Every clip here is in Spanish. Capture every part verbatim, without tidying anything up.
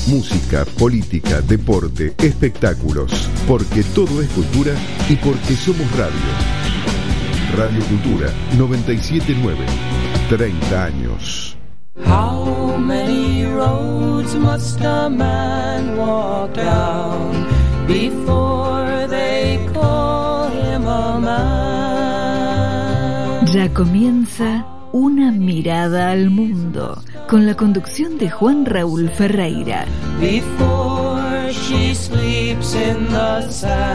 Música, política, deporte, espectáculos. Porque todo es cultura y porque somos radio. Radio Cultura noventa y siete punto nueve. treinta años. How many roads must a man walk down before they call him a man? Ya comienza Una mirada al mundo, con la conducción de Juan Raúl Ferreira. Before she sleeps in the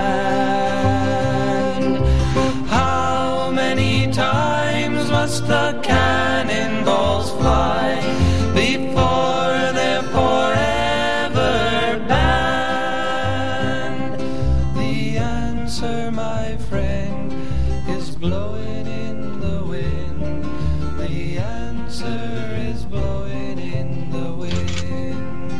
sand, how many times must the cannonballs fly before they're forever banned? The answer, my friend, is blowing in the wind. The answer is blowing in the wind.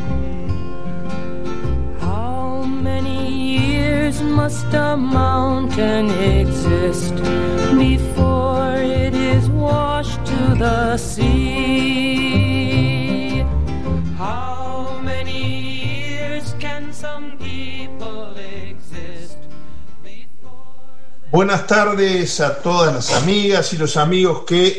How many years must a mountain exist before it is washed to the sea? How many years can some people exist before... Buenas tardes a todas las amigas y los amigos que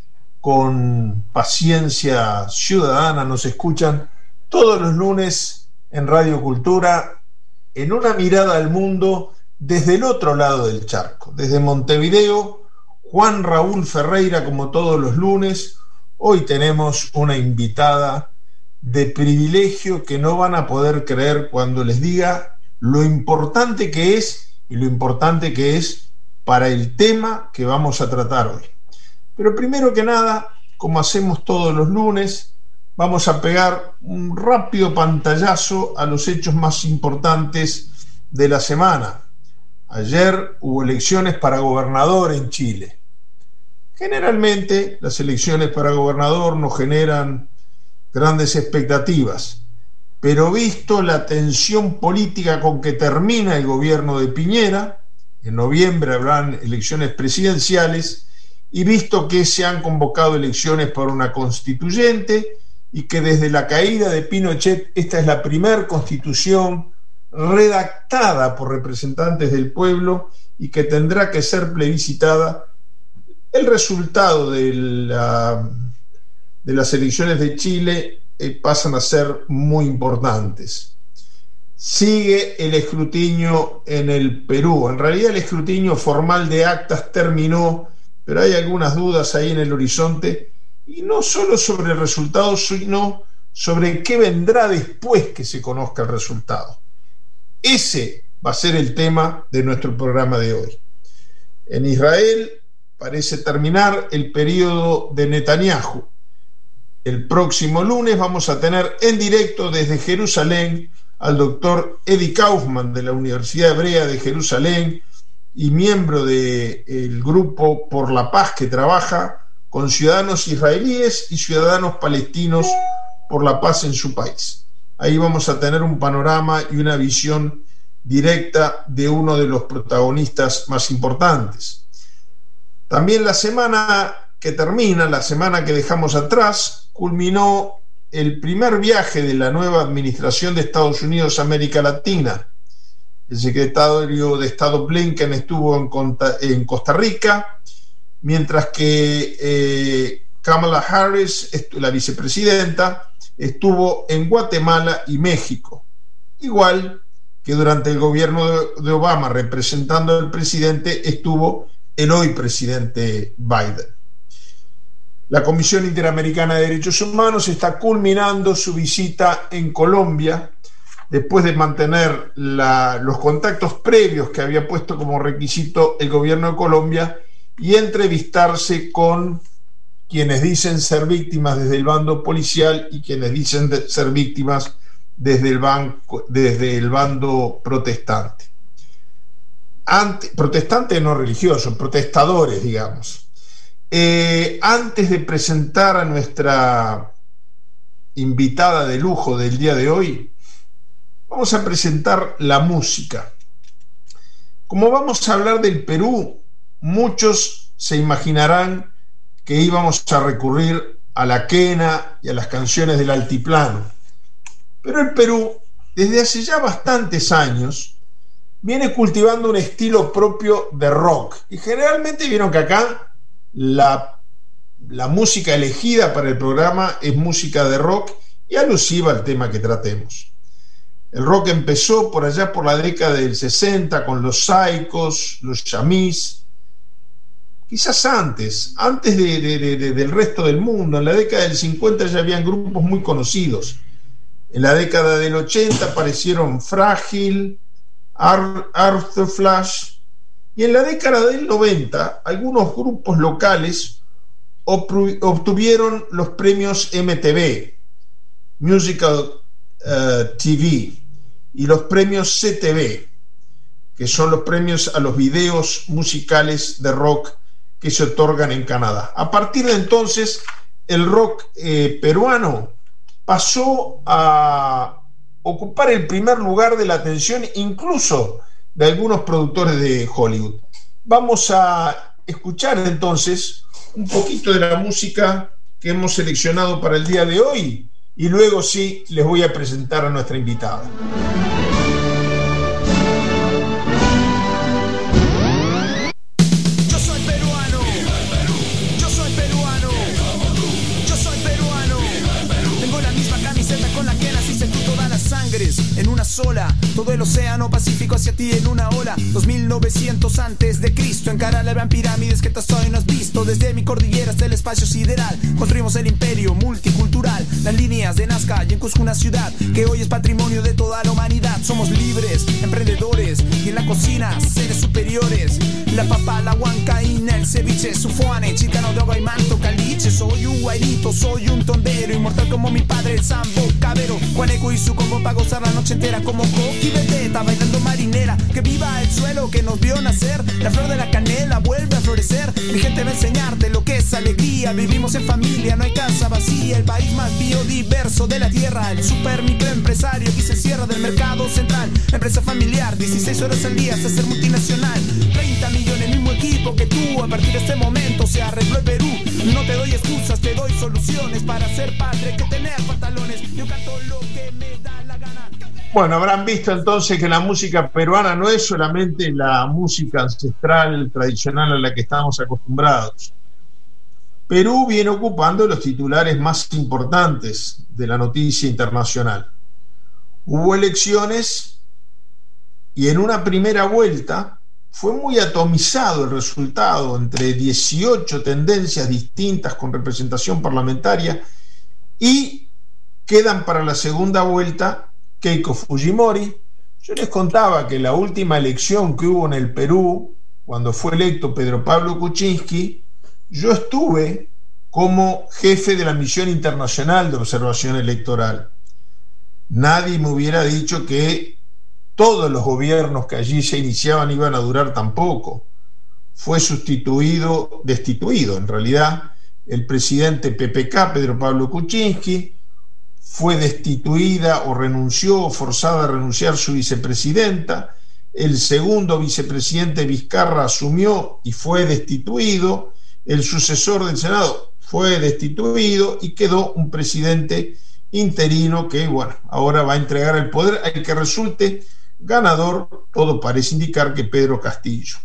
con paciencia ciudadana nos escuchan todos los lunes en Radio Cultura, en Una mirada al mundo desde el otro lado del charco, desde Montevideo. Juan Raúl Ferreira, como todos los lunes. Hoy tenemos una invitada de privilegio que no van a poder creer cuando les diga lo importante que es y lo importante que es para el tema que vamos a tratar hoy. Pero primero que nada, como hacemos todos los lunes, vamos a pegar un rápido pantallazo a los hechos más importantes de la semana. Ayer hubo elecciones para gobernador en Chile. Generalmente las elecciones para gobernador no generan grandes expectativas, pero visto la tensión política con que termina el gobierno de Piñera, en noviembre habrán elecciones presidenciales, y visto que se han convocado elecciones para una constituyente y que desde la caída de Pinochet esta es la primera constitución redactada por representantes del pueblo y que tendrá que ser plebiscitada, el resultado de, la, de las elecciones de Chile eh, pasan a ser muy importantes. Sigue el escrutinio en el Perú. En realidad el escrutinio formal de actas terminó, pero hay algunas dudas ahí en el horizonte, y no solo sobre el resultado, sino sobre qué vendrá después que se conozca el resultado. Ese va a ser el tema de nuestro programa de hoy. En Israel parece terminar el periodo de Netanyahu. El próximo lunes vamos a tener en directo desde Jerusalén al doctor Eddie Kaufman de la Universidad Hebrea de Jerusalén, y miembro del grupo Por la Paz que trabaja con ciudadanos israelíes y ciudadanos palestinos por la paz en su país. Ahí vamos a tener un panorama y una visión directa de uno de los protagonistas más importantes. También la semana que termina, la semana que dejamos atrás, culminó el primer viaje de la nueva administración de Estados Unidos a América Latina. El secretario de Estado Blinken estuvo en, en Costa Rica, mientras que eh, Kamala Harris, la vicepresidenta, estuvo en Guatemala y México, igual que durante el gobierno de, de Obama, representando al presidente, estuvo el hoy presidente Biden. La Comisión Interamericana de Derechos Humanos está culminando su visita en Colombia, después de mantener la, los contactos previos que había puesto como requisito el gobierno de Colombia y entrevistarse con quienes dicen ser víctimas desde el bando policial y quienes dicen de ser víctimas desde el, banco, desde el bando protestante. Ante, protestante no religioso, protestadores, digamos. Eh, antes de presentar a nuestra invitada de lujo del día de hoy, vamos a presentar la música. Como vamos a hablar del Perú, muchos se imaginarán que íbamos a recurrir a la quena y a las canciones del altiplano. Pero el Perú, desde hace ya bastantes años, viene cultivando un estilo propio de rock. Y generalmente vieron que acá la, la música elegida para el programa es música de rock y alusiva al tema que tratemos. El rock empezó por allá por la década del sesenta con los Saicos, los Yamis, quizás antes, antes de, de, de, del resto del mundo. En la década del cincuenta ya habían grupos muy conocidos. En la década del ochenta aparecieron Frágil, Ar- Arthur Flash, y en la década del noventa algunos grupos locales obtuvieron los premios M T V, Musical uh, T V, y los premios C T V, que son los premios a los videos musicales de rock que se otorgan en Canadá. A partir de entonces, el rock eh, peruano pasó a ocupar el primer lugar de la atención incluso de algunos productores de Hollywood. Vamos a escuchar entonces un poquito de la música que hemos seleccionado para el día de hoy y luego sí les voy a presentar a nuestra invitada. Yo soy peruano, yo soy peruano, yo soy peruano. Tengo la misma camiseta con la que naciste tú, todas las sangres en una sola, todo el océano Pacífico hacia ti en una ola. Dos mil novecientos antes de Cristo, encara la gran pirámides que hasta hoy no has visto. Desde mi cordillera hasta el espacio sideral, construimos el imperio multicultural. Las líneas de Nazca y en Cusco una ciudad que hoy es patrimonio de toda la humanidad. Somos libres, emprendedores y en la cocina seres superiores. La papa, la huancaína, el ceviche, sufuane, chicano de agua y manto, caliche. Soy un guairito, soy un tondero, inmortal como mi padre el sambo cabero. Juaneco y su combo pa' gozar la noche entera como Coqui Beteta bailando marinera. Que viva el suelo que nos vio nacer, la flor de la canela vuelve a florecer. Mi gente va a enseñarte lo que es alegría. Vivimos en familia, no hay casa vacía. El país más biodiverso de la tierra. El super microempresario que se cierra del mercado central. Empresa familiar, dieciséis horas al día hasta ser multinacional. Treinta millones, mismo equipo que tú. A partir de este momento se arregló el Perú. No te doy excusas, te doy soluciones. Para ser padre que tener pantalones. Yo canto lo que me da la gana. Bueno, habrán visto entonces que la música peruana no es solamente la música ancestral, tradicional a la que estamos acostumbrados. Perú viene ocupando los titulares más importantes de la noticia internacional. Hubo elecciones y en una primera vuelta fue muy atomizado el resultado entre dieciocho tendencias distintas con representación parlamentaria y quedan para la segunda vuelta Keiko Fujimori. Yo les contaba que la última elección que hubo en el Perú, cuando fue electo Pedro Pablo Kuczynski, yo estuve como jefe de la misión internacional de observación electoral. Nadie me hubiera dicho que todos los gobiernos que allí se iniciaban iban a durar tan poco. Fue sustituido, destituido en realidad, el presidente P P K, Pedro Pablo Kuczynski. Fue destituida o renunció o forzada a renunciar su vicepresidenta. El segundo vicepresidente Vizcarra asumió y fue destituido. El sucesor del Senado fue destituido y quedó un presidente interino que, bueno, ahora va a entregar el poder al que resulte ganador. Todo parece indicar que Pedro Castillo.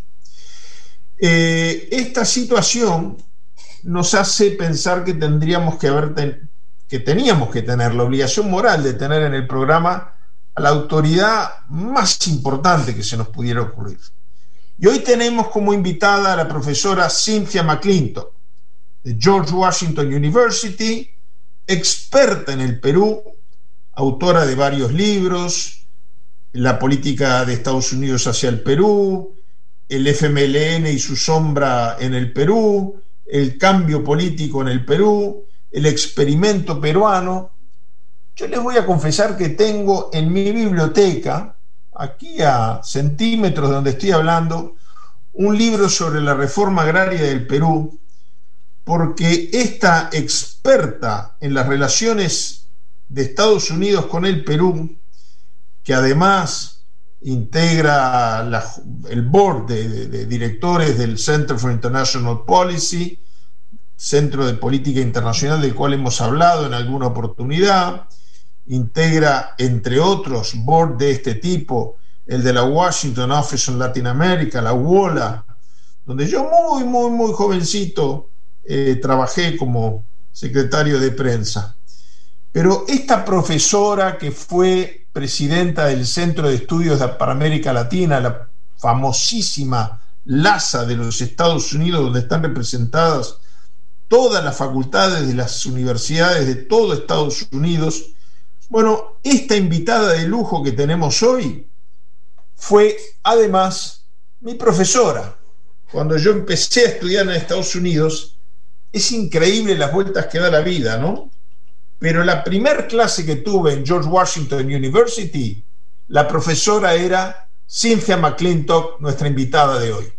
Eh, esta situación nos hace pensar que tendríamos que haber ten- que teníamos que tener la obligación moral de tener en el programa a la autoridad más importante que se nos pudiera ocurrir. Y hoy tenemos como invitada a la profesora Cynthia McClintock, de George Washington University, experta en el Perú, autora de varios libros, La política de Estados Unidos hacia el Perú, el F M L N y su sombra en el Perú, el cambio político en el Perú, el experimento peruano. Yo les voy a confesar que tengo en mi biblioteca, aquí a centímetros de donde estoy hablando, un libro sobre la reforma agraria del Perú, porque esta experta en las relaciones de Estados Unidos con el Perú, que además integra la, el board de, de, de directores del Center for International Policy, Centro de Política Internacional del cual hemos hablado en alguna oportunidad, integra, entre otros, board de este tipo, el de la Washington Office on Latin America, la WOLA, donde yo muy, muy, muy jovencito eh, trabajé como secretario de prensa. Pero esta profesora que fue presidenta del Centro de Estudios para América Latina, la famosísima LASA de los Estados Unidos, donde están representadas todas las facultades de las universidades de todo Estados Unidos, bueno, esta invitada de lujo que tenemos hoy fue además mi profesora. Cuando yo empecé a estudiar en Estados Unidos, es increíble las vueltas que da la vida, ¿no? Pero la primer clase que tuve en George Washington University, la profesora era Cynthia McClintock, nuestra invitada de hoy.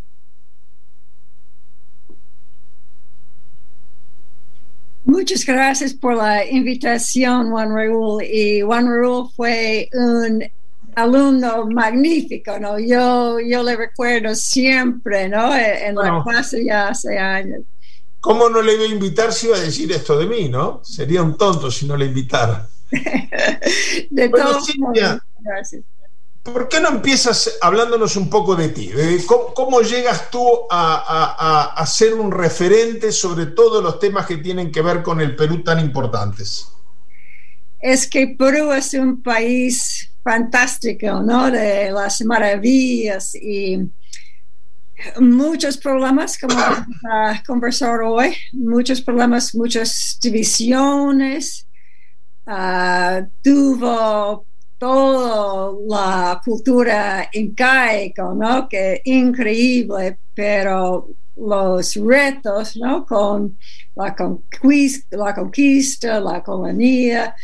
Muchas gracias por la invitación, Juan Raúl. Y Juan Raúl fue un alumno magnífico, ¿no? Yo, yo le recuerdo siempre, ¿no? En bueno, la clase ya hace años. ¿Cómo no le iba a invitar si iba a decir esto de mí, no? Sería un tonto si no le invitara. De bueno, todos Cynthia, modos, gracias. ¿Por qué no empiezas hablándonos un poco de ti? ¿Cómo, cómo llegas tú a, a, a ser un referente sobre todos los temas que tienen que ver con el Perú tan importantes? Es que Perú es un país fantástico, ¿no? De las maravillas y muchos problemas, como vamos a conversar hoy, muchos problemas, muchas divisiones. Uh, tuvo toda la cultura incaica, ¿no? Que increíble, pero los retos, ¿no? Con la conquista, la, conquista, la colonia,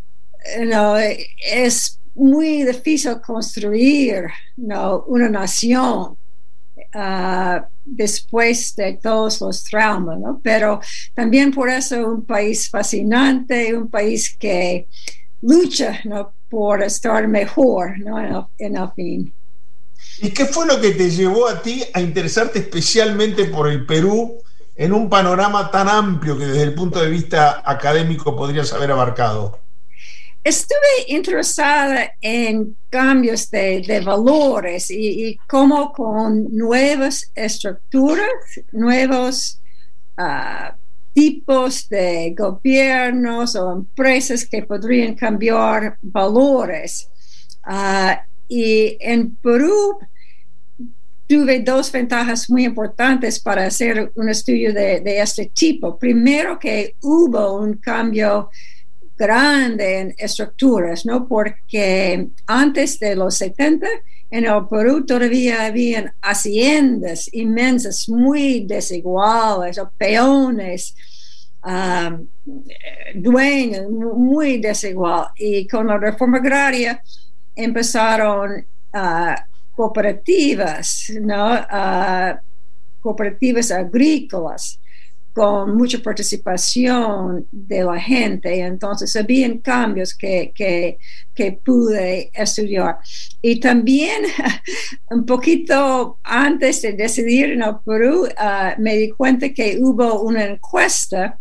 ¿no? Es muy difícil construir, ¿no? Una nación uh, después de todos los traumas, ¿no? Pero también por eso un país fascinante, un país que lucha, ¿no? Por estar mejor, ¿no? En el, en el fin. ¿Y qué fue lo que te llevó a ti a interesarte especialmente por el Perú en un panorama tan amplio que desde el punto de vista académico podrías haber abarcado? Estuve interesada en cambios de, de valores y, y cómo con nuevas estructuras, nuevos uh, tipos de gobiernos o empresas que podrían cambiar valores. Uh, y en Perú tuve dos ventajas muy importantes para hacer un estudio de, de este tipo. Primero, que hubo un cambio grande en estructuras, ¿no? Porque antes de los setenta, en el Perú todavía habían haciendas inmensas, muy desiguales, o peones, um, dueños, muy desigual. Y con la reforma agraria empezaron uh, cooperativas, ¿no? Uh, cooperativas agrícolas, con mucha participación de la gente. Entonces habían cambios que, que, que pude estudiar. Y también un poquito antes de decidir en el Perú, uh, me di cuenta que hubo una encuesta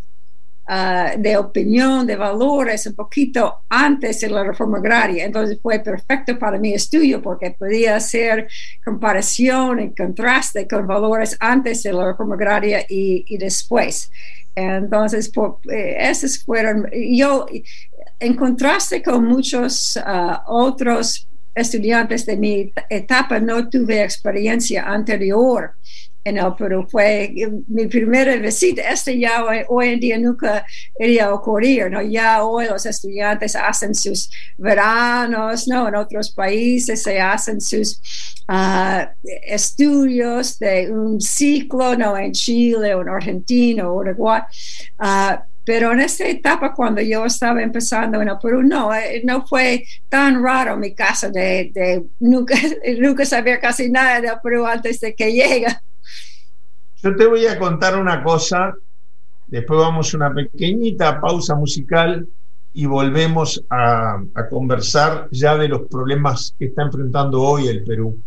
uh, de opinión, de valores, un poquito antes de la reforma agraria. Entonces fue perfecto para mi estudio porque podía hacer comparación y contraste con valores antes de la reforma agraria y, y después. Entonces, por, eh, esos fueron, yo en contraste con muchos uh, otros estudiantes de mi etapa, no tuve experiencia anterior en el Perú. Fue mi primera visita. Este ya hoy, hoy en día nunca iría a ocurrir, ¿no? Ya hoy los estudiantes hacen sus veranos, ¿no? En otros países se hacen sus uh, estudios de un ciclo, ¿no? En Chile o en Argentina o Uruguay. Uh, Pero en esta etapa, cuando yo estaba empezando en el Perú, no, no fue tan raro mi caso de, de nunca, nunca saber casi nada del Perú antes de que llega. Yo te voy a contar una cosa, después vamos a una pequeñita pausa musical y volvemos a, a conversar ya de los problemas que está enfrentando hoy el Perú.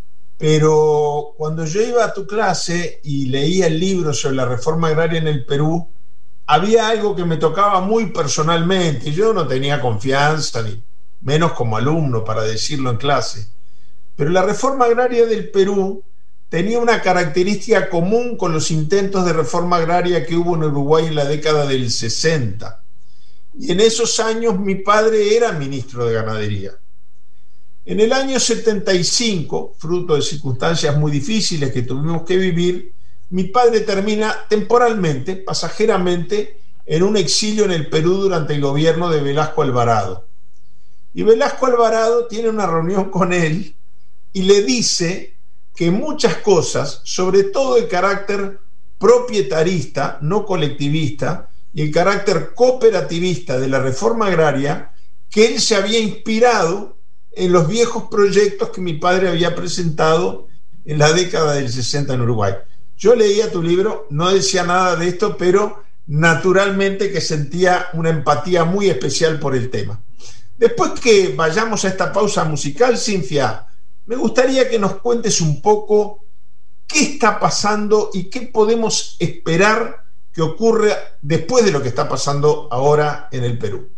Pero cuando yo iba a tu clase y leía el libro sobre la reforma agraria en el Perú, había algo que me tocaba muy personalmente. Yo no tenía confianza, ni menos como alumno, para decirlo en clase. Pero la reforma agraria del Perú tenía una característica común con los intentos de reforma agraria que hubo en Uruguay en la década del sesenta. Y en esos años mi padre era ministro de Ganadería. En el año setenta y cinco, fruto de circunstancias muy difíciles que tuvimos que vivir, mi padre termina temporalmente, pasajeramente, en un exilio en el Perú durante el gobierno de Velasco Alvarado. Y Velasco Alvarado tiene una reunión con él y le dice que muchas cosas, sobre todo el carácter propietarista, no colectivista, y el carácter cooperativista de la reforma agraria, que él se había inspirado en los viejos proyectos que mi padre había presentado en la década del sesenta en Uruguay. Yo leía tu libro, no decía nada de esto, pero naturalmente que sentía una empatía muy especial por el tema. Después que vayamos a esta pausa musical, Cintia, me gustaría que nos cuentes un poco qué está pasando y qué podemos esperar que ocurra después de lo que está pasando ahora en el Perú.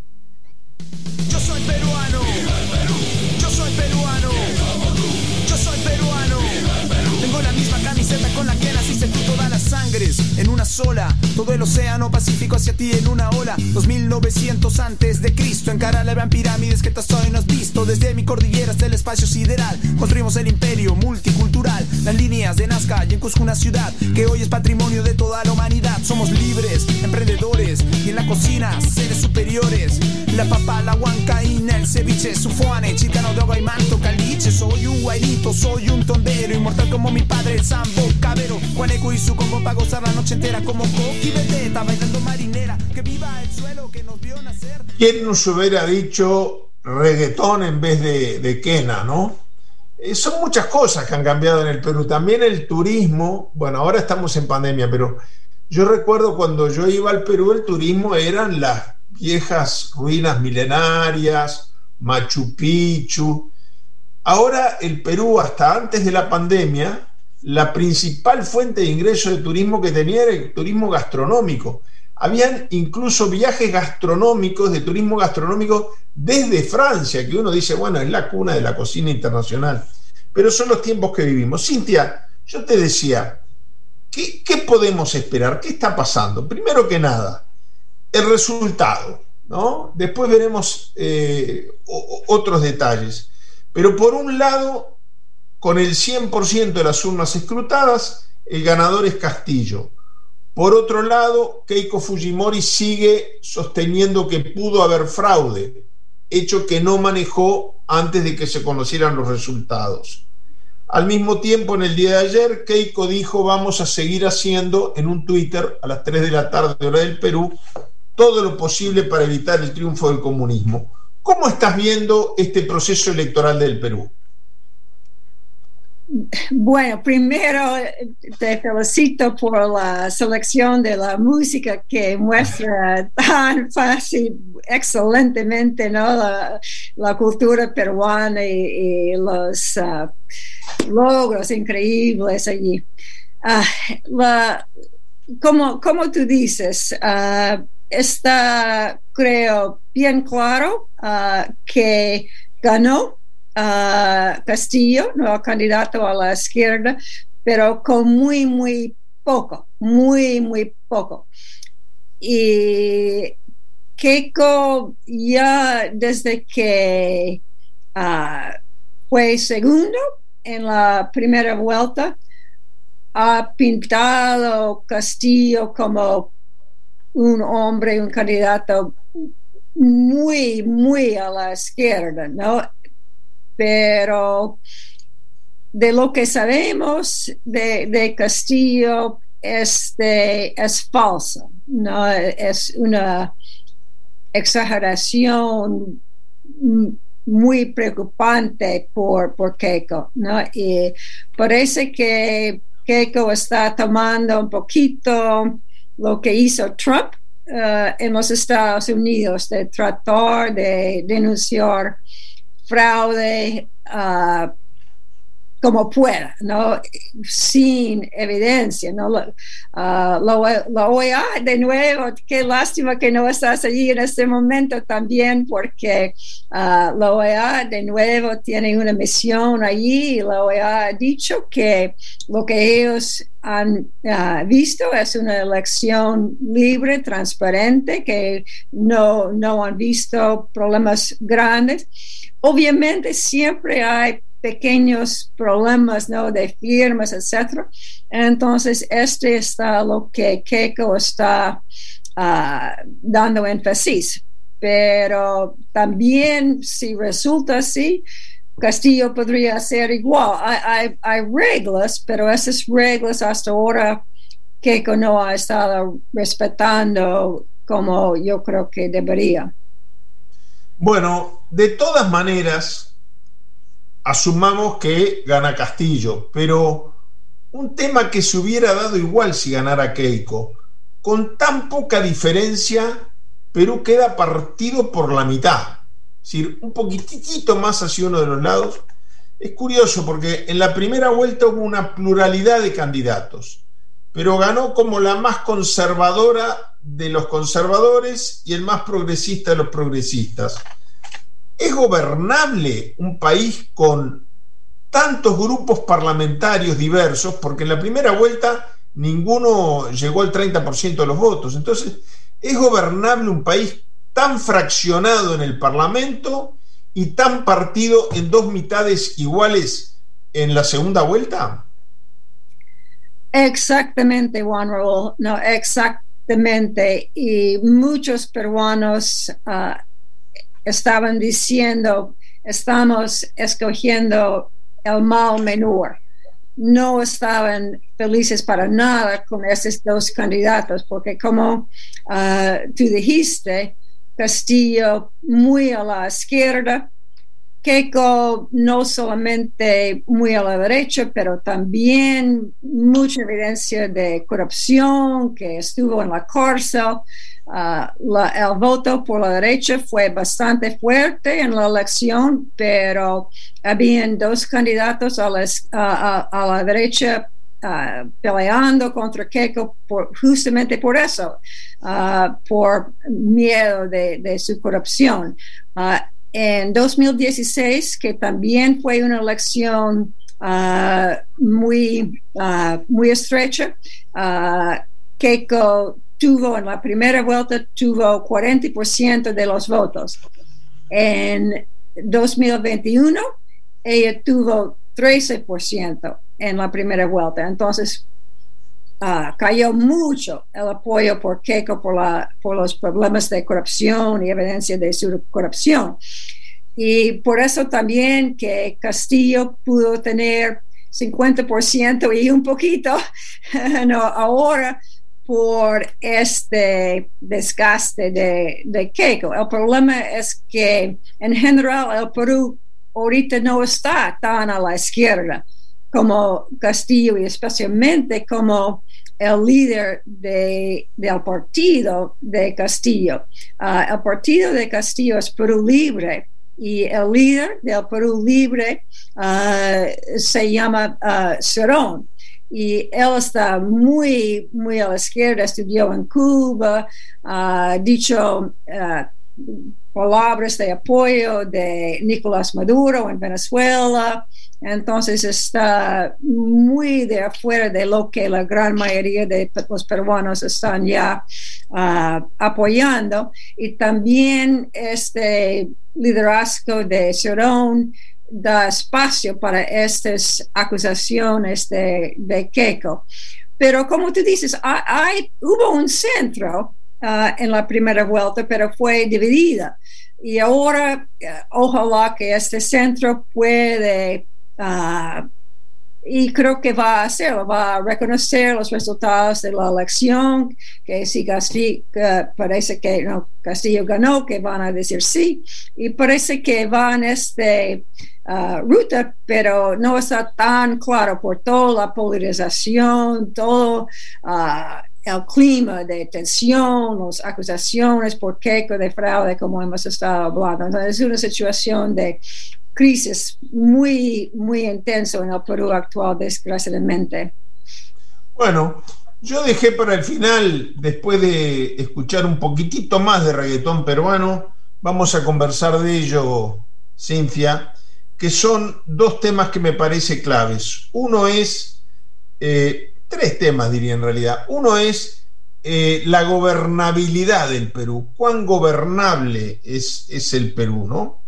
Yo soy peruano, yo soy peruano, yo soy peruano. Tengo la misma camiseta con la que nací, sentí todas las sangres en una sola. Todo el océano Pacífico hacia ti en una ola. Dos mil novecientos antes de Cristo, encara la gran pirámides que hasta hoy no has visto. Desde mi cordillera hasta el espacio sideral, construimos el imperio multicultural. Las líneas de Nazca y en Cusco una ciudad que hoy es patrimonio de toda la humanidad. Somos libres, emprendedores y en la cocina seres superiores. La papa, la huancaína, el ceviche, sufuane, chicano de agua y manto, caliche. Soy un guairito, soy un tondero, inmortal como mi padre, el sambo, cabero. Juaneco y su combo pa' gozar la noche entera como Coqui Beteta, bailando marinera. Que viva el suelo que nos vio nacer. ¿Quién nos hubiera dicho reggaetón en vez de, de quena, no? Eh, son muchas cosas que han cambiado en el Perú. También el turismo, bueno, ahora estamos en pandemia, pero yo recuerdo cuando yo iba al Perú, el turismo eran las viejas ruinas milenarias, Machu Picchu. Ahora el Perú, hasta antes de la pandemia, la principal fuente de ingreso de turismo que tenía era el turismo gastronómico. Habían incluso viajes gastronómicos, de turismo gastronómico desde Francia, que uno dice, bueno, es la cuna de la cocina internacional. Pero son los tiempos que vivimos. Cintia, yo te decía, ¿qué, qué podemos esperar? ¿Qué está pasando? Primero que nada, el resultado, ¿no? Después veremos eh, o, otros detalles. Pero por un lado, con el cien por ciento de las urnas escrutadas, el ganador es Castillo. Por otro lado, Keiko Fujimori sigue sosteniendo que pudo haber fraude, hecho que no manejó antes de que se conocieran los resultados. Al mismo tiempo, en el día de ayer, Keiko dijo: vamos a seguir haciendo, en un Twitter a las tres de la tarde, hora del Perú, todo lo posible para evitar el triunfo del comunismo. ¿Cómo estás viendo este proceso electoral del Perú? Bueno, primero te felicito por la selección de la música que muestra tan fácil, excelentemente, ¿no? la, la cultura peruana y, y los uh, logros increíbles allí. Uh, la, como, como tú dices, uh, está, creo, bien claro uh, que ganó Uh, Castillo, nuevo candidato a la izquierda, pero con muy, muy poco, muy, muy poco. Y Keiko ya desde que uh, fue segundo en la primera vuelta, ha pintado Castillo como un hombre, un candidato muy, muy a la izquierda, ¿no? Pero de lo que sabemos de, de Castillo es, de, es falso, ¿no? Es una exageración muy preocupante por, por Keiko, ¿no? Y parece que Keiko está tomando un poquito lo que hizo Trump uh, en los Estados Unidos, de tratar de denunciar fraude uh, como pueda, ¿no? Sin evidencia, ¿no? Uh, la, la O E A, de nuevo, qué lástima que no estás allí en este momento también, porque uh, la O E A, de nuevo, tiene una misión allí, y la O E A ha dicho que lo que ellos han uh, visto es una elección libre, transparente, que no, no han visto problemas grandes. Obviamente siempre hay pequeños problemas, ¿no? De firmas, etcétera. Entonces, este está lo que Keiko está uh, dando énfasis. Pero también, si resulta así, Castillo podría hacer igual. Hay, hay, hay reglas, pero esas reglas hasta ahora Keiko no ha estado respetando como yo creo que debería. Bueno, de todas maneras, asumamos que gana Castillo, pero un tema que se hubiera dado igual si ganara Keiko. Con tan poca diferencia, Perú queda partido por la mitad. Es decir, un poquitito más hacia uno de los lados. Es curioso porque en la primera vuelta hubo una pluralidad de candidatos, pero ganó como la más conservadora de los conservadores y el más progresista de los progresistas. ¿Es gobernable un país con tantos grupos parlamentarios diversos? Porque en la primera vuelta ninguno llegó al treinta por ciento de los votos. Entonces, ¿es gobernable un país tan fraccionado en el Parlamento y tan partido en dos mitades iguales en la segunda vuelta? Exactamente, Juan Raúl. No, exactamente. Y muchos peruanos uh, estaban diciendo, estamos escogiendo el mal menor. No estaban felices para nada con esos dos candidatos, porque como uh, tú dijiste, Castillo muy a la izquierda, Keiko no solamente muy a la derecha, pero también mucha evidencia de corrupción, que estuvo en la cárcel. Uh, la, el voto por la derecha fue bastante fuerte en la elección, pero habían dos candidatos a la, a, a la derecha uh, peleando contra Keiko por, justamente por eso, uh, por miedo de, de su corrupción. Uh, en dos mil dieciséis, que también fue una elección uh, muy, uh, muy estrecha, uh, Keiko tuvo en la primera vuelta tuvo cuarenta por ciento de los votos. En dos mil veintiuno ella tuvo trece por ciento en la primera vuelta. Entonces uh, cayó mucho el apoyo por Keiko por, la, por los problemas de corrupción y evidencia de su corrupción. Y por eso también que Castillo pudo tener cincuenta por ciento y un poquito no, ahora por este desgaste de, de Keiko. El problema es que en general el Perú ahorita no está tan a la izquierda como Castillo, y especialmente como el líder de, del partido de Castillo. Uh, el partido de Castillo es Perú Libre, y el líder del Perú Libre uh, se llama uh, Cerón. Y él está muy, muy a la izquierda, estudió en Cuba, ha uh, dicho uh, palabras de apoyo de Nicolás Maduro en Venezuela. Entonces está muy de afuera de lo que la gran mayoría de los peruanos están ya uh, apoyando. Y también este liderazgo de Cerón da espacio para estas acusaciones de, de Keiko. Pero como tú dices, hay, hay, hubo un centro uh, en la primera vuelta, pero fue dividida. Y ahora, uh, ojalá que este centro puede, uh, y creo que va a hacerlo, va a reconocer los resultados de la elección, que si Castillo, uh, parece que no, Castillo ganó, que van a decir sí, y parece que van este Uh, ruta, pero no está tan claro por toda la polarización, todo uh, el clima de tensión, las acusaciones por Keiko de fraude, como hemos estado hablando. Entonces, es una situación de crisis muy, muy intenso en el Perú actual, desgraciadamente. Bueno, yo dejé para el final, después de escuchar un poquitito más de reggaetón peruano, vamos a conversar de ello, Cynthia, que son dos temas que me parece claves. Uno es, eh, tres temas diría en realidad. Uno es eh, la gobernabilidad del Perú. ¿Cuán gobernable es, es el Perú, no?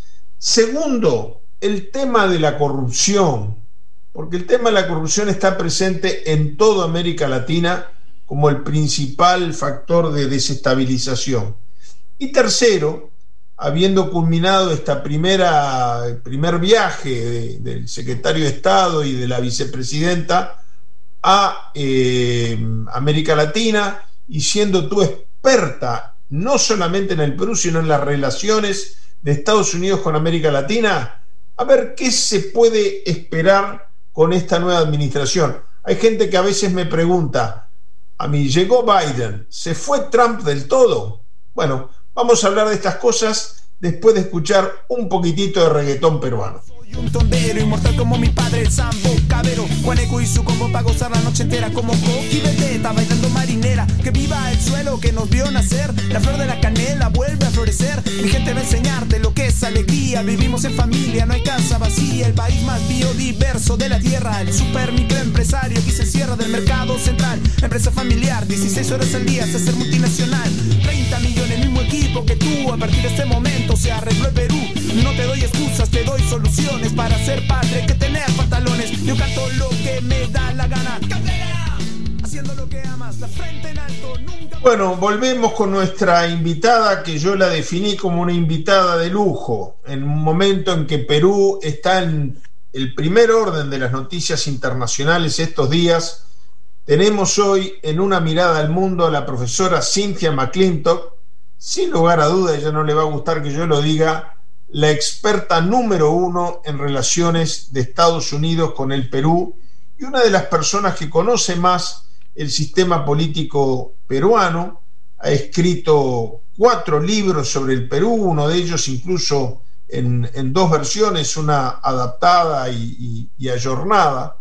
Segundo, el tema de la corrupción, porque el tema de la corrupción está presente en toda América Latina como el principal factor de desestabilización. Y tercero, habiendo culminado esta primera, el primer viaje de, del secretario de Estado y de la vicepresidenta a eh, América Latina, y siendo tú experta no solamente en el Perú, sino en las relaciones de Estados Unidos con América Latina, a ver qué se puede esperar con esta nueva administración. Hay gente que a veces me pregunta, a mí llegó Biden, ¿se fue Trump del todo? Bueno, vamos a hablar de estas cosas después de escuchar un poquitito de reggaetón peruano. Un tondero inmortal como mi padre, el Sambo Cabero, Juaneco y su combo para gozar la noche entera como Coqui Vendetta, bailando marinera. Que viva el suelo que nos vio nacer, la flor de la canela vuelve a florecer. Mi gente va a enseñarte lo que es alegría. Vivimos en familia, no hay casa vacía. El país más biodiverso de la tierra. El super microempresario que se cierra del mercado central. Empresa familiar, dieciséis horas al día, se hace multinacional. treinta millones, mismo equipo que tú. A partir de este momento se arregló el Perú. No te doy excusas, te doy soluciones. Para ser padre que tener pantalones. Yo canto lo que me da la gana. ¡Candela! Haciendo lo que amas, la frente en alto, nunca... Bueno, volvemos con nuestra invitada, que yo la definí como una invitada de lujo, en un momento en que Perú está en el primer orden de las noticias internacionales estos días. Tenemos hoy en Una Mirada al Mundo a la profesora Cynthia McClintock. Sin lugar a duda, ella no le va a gustar que yo lo diga, la experta número uno en relaciones de Estados Unidos con el Perú y una de las personas que conoce más el sistema político peruano. Ha escrito cuatro libros sobre el Perú, uno de ellos incluso en, en dos versiones, una adaptada y, y, y ayornada.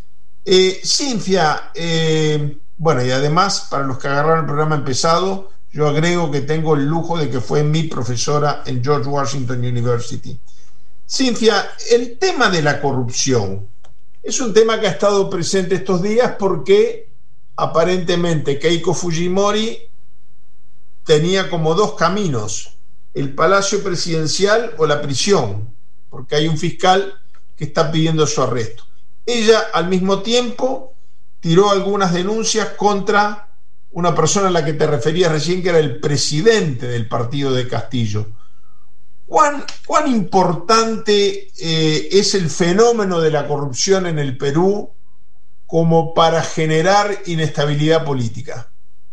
Eh, Cynthia, eh, bueno, y además, para los que agarraron el programa empezado, yo agrego que tengo el lujo de que fue mi profesora en George Washington University. Cynthia, el tema de la corrupción es un tema que ha estado presente estos días porque aparentemente Keiko Fujimori tenía como dos caminos, el Palacio Presidencial o la prisión, porque hay un fiscal que está pidiendo su arresto. Ella al mismo tiempo tiró algunas denuncias contra una persona a la que te referías recién, que era el presidente del partido de Castillo. ¿Cuán, cuán importante eh, es el fenómeno de la corrupción en el Perú como para generar inestabilidad política?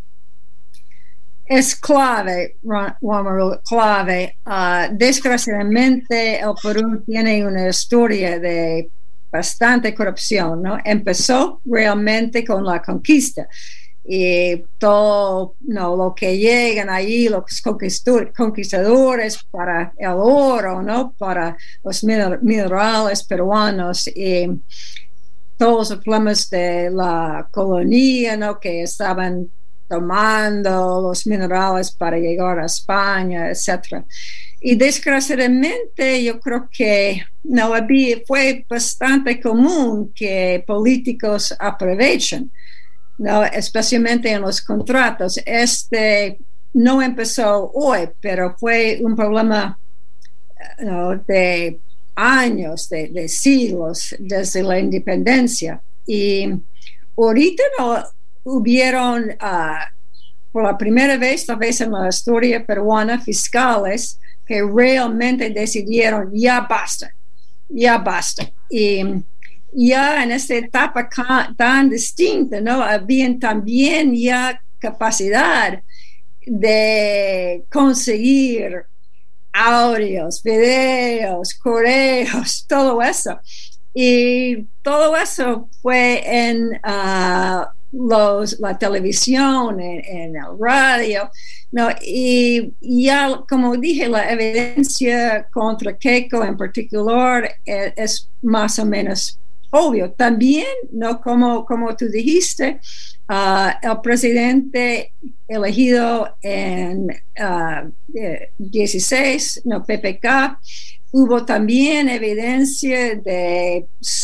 Es clave, Juan Manuel, clave. Uh, desgraciadamente, el Perú tiene una historia de bastante corrupción, ¿no? Empezó realmente con la conquista. Y todo no, lo que llegan ahí, los conquistadores para el oro, ¿no? Para los minerales peruanos y todos los problemas de la colonia, ¿no? Que estaban tomando los minerales para llegar a España, etcétera. Y desgraciadamente yo creo que no había, fue bastante común que políticos aprovechen, no, especialmente en los contratos. Este no empezó hoy, pero fue un problema no, de años, de, de siglos, desde la independencia. Y ahorita no hubieron, uh, por la primera vez, tal vez en la historia peruana, fiscales que realmente decidieron, ya basta, ya basta. Y ya en esta etapa tan distinta, ¿no? Habían también ya capacidad de conseguir audios, videos, correos, todo eso. Y todo eso fue en uh, los, la televisión, en, en el radio, ¿no? Y ya, como dije, la evidencia contra Keiko en particular es, es más o menos obvio. También, ¿no? Como, como tú dijiste, uh, el presidente elegido en uh, dieciséis, no, P P K, hubo también evidencia de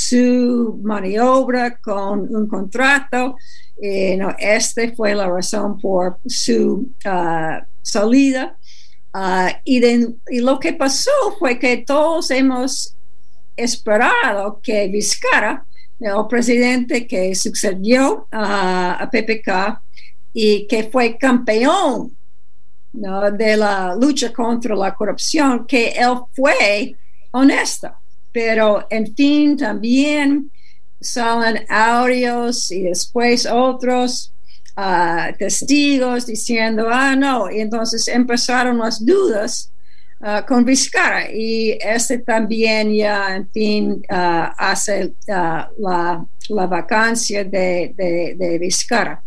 su maniobra con un contrato. Eh, no, este fue la razón por su uh, salida. Uh, y, de, y lo que pasó fue que todos hemos esperado que Vizcarra, el presidente que sucedió uh, a P P K y que fue campeón, ¿no?, de la lucha contra la corrupción, que él fue honesto. Pero, en fin, también salen audios y después otros uh, testigos diciendo, ah, no, y entonces empezaron las dudas uh, con Vizcarra, y este también ya, en fin, uh, hace uh, la, la vacancia de, de, de Vizcarra.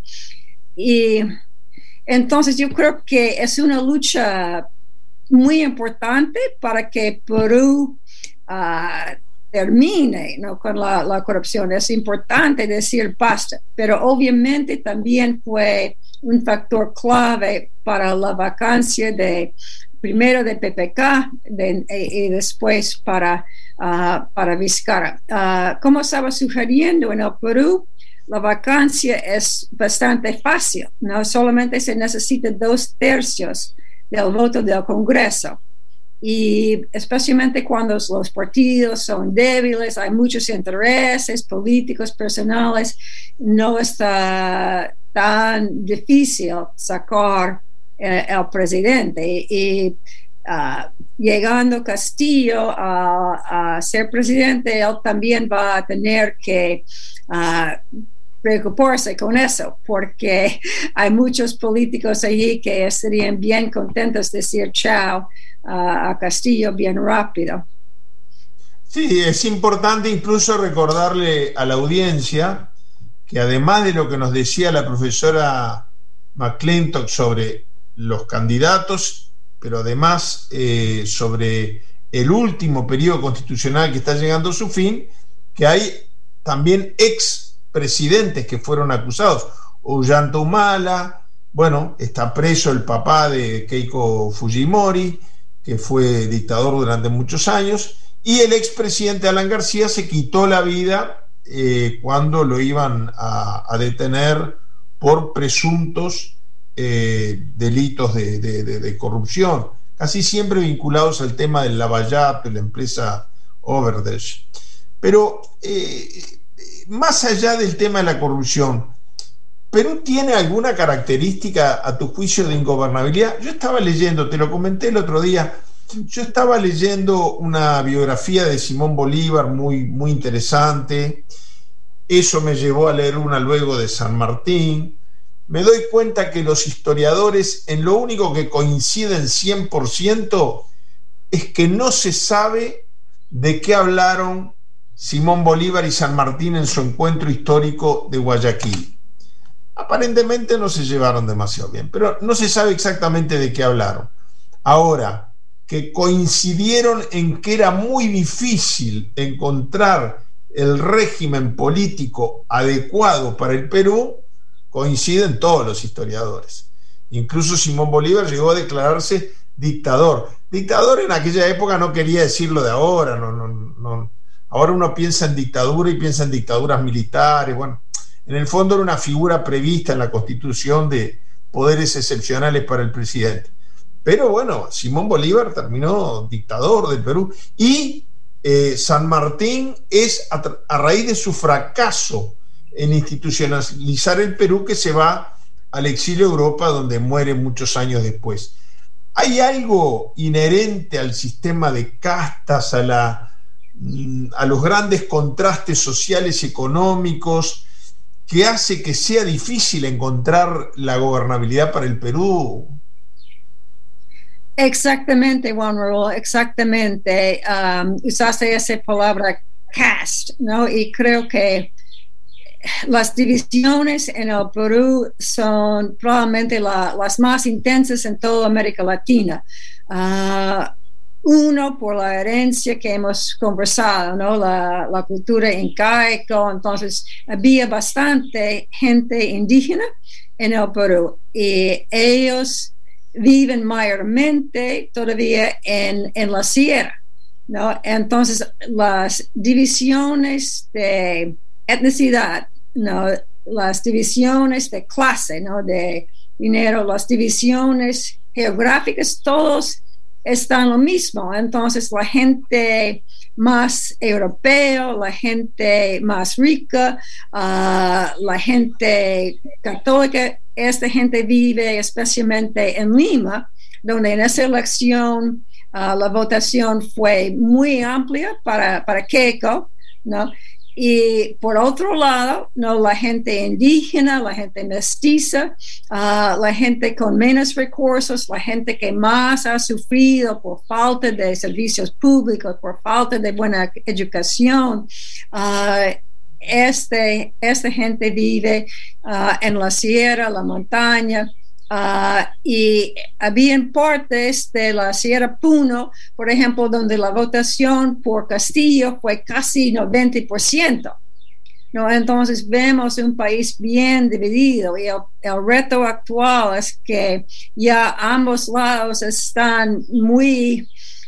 Y entonces yo creo que es una lucha muy importante para que Perú uh, termine, ¿no?, con la, la corrupción. Es importante decir basta, pero obviamente también fue un factor clave para la vacancia de primero de P P K de, y, y después para, uh, para Vizcarra. Uh, como estaba sugiriendo, en el Perú la vacancia es bastante fácil, ¿no? Solamente se necesita dos tercios del voto del Congreso. Y especialmente cuando los partidos son débiles, hay muchos intereses políticos, personales, no está tan difícil sacar eh, el presidente. Y uh, llegando Castillo a, a ser presidente, él también va a tener que uh, preocuparse con eso, porque hay muchos políticos allí que estarían bien contentos de decir chao uh, a Castillo bien rápido. Sí, es importante incluso recordarle a la audiencia que además de lo que nos decía la profesora McClintock sobre los candidatos, pero además eh, sobre el último periodo constitucional que está llegando a su fin, que hay también ex presidentes que fueron acusados. Ollanta Humala, bueno, está preso el papá de Keiko Fujimori, que fue dictador durante muchos años, y el expresidente Alan García se quitó la vida eh, cuando lo iban a, a detener por presuntos eh, delitos de, de, de, de corrupción, casi siempre vinculados al tema del lavallato, la empresa Odebrecht. Pero eh, más allá del tema de la corrupción, ¿Perú tiene alguna característica a tu juicio de ingobernabilidad? Yo estaba leyendo, te lo comenté el otro día, yo estaba leyendo una biografía de Simón Bolívar muy, muy interesante. Eso me llevó a leer una luego de San Martín. Me doy cuenta que los historiadores en lo único que coinciden cien por ciento es que no se sabe de qué hablaron Simón Bolívar y San Martín en su encuentro histórico de Guayaquil. Aparentemente no se llevaron demasiado bien, pero no se sabe exactamente de qué hablaron. Ahora, que coincidieron en que era muy difícil encontrar el régimen político adecuado para el Perú, coinciden todos los historiadores. Incluso Simón Bolívar llegó a declararse dictador. Dictador en aquella época no quería decir lo de ahora, no, no, no. Ahora uno piensa en dictadura y piensa en dictaduras militares. Bueno, en el fondo era una figura prevista en la Constitución de poderes excepcionales para el presidente. Pero bueno, Simón Bolívar terminó dictador del Perú y eh, San Martín es a, a raíz de su fracaso en institucionalizar el Perú que se va al exilio a Europa, donde muere muchos años después. ¿Hay algo inherente al sistema de castas, a, la, a los grandes contrastes sociales y económicos, que hace que sea difícil encontrar la gobernabilidad para el Perú? Exactamente, Juan Raúl, exactamente. Um, usaste esa palabra cast, ¿no? Y creo que las divisiones en el Perú son probablemente la, las más intensas en toda América Latina. Uh, uno, por la herencia que hemos conversado, ¿no? La, la cultura incaica, entonces había bastante gente indígena en el Perú y ellos viven mayormente todavía en, en la sierra, ¿no? Entonces las divisiones de etnicidad, ¿no? Las divisiones de clase, ¿no? De dinero, las divisiones geográficas, todos están lo mismo. Entonces la gente más europea, la gente más rica, uh, la gente católica, esta gente vive especialmente en Lima, donde en esa elección uh, la votación fue muy amplia para, para Keiko, ¿no? Y por otro lado, ¿no? La gente indígena, la gente mestiza, uh, la gente con menos recursos, la gente que más ha sufrido por falta de servicios públicos, por falta de buena educación, uh, este, esta gente vive uh, en la sierra, la montaña. Uh, y había partes de la Sierra Puno, por ejemplo, donde la votación por Castillo fue casi noventa por ciento, ¿no? Entonces vemos un país bien dividido y el, el reto actual es que ya ambos lados están muy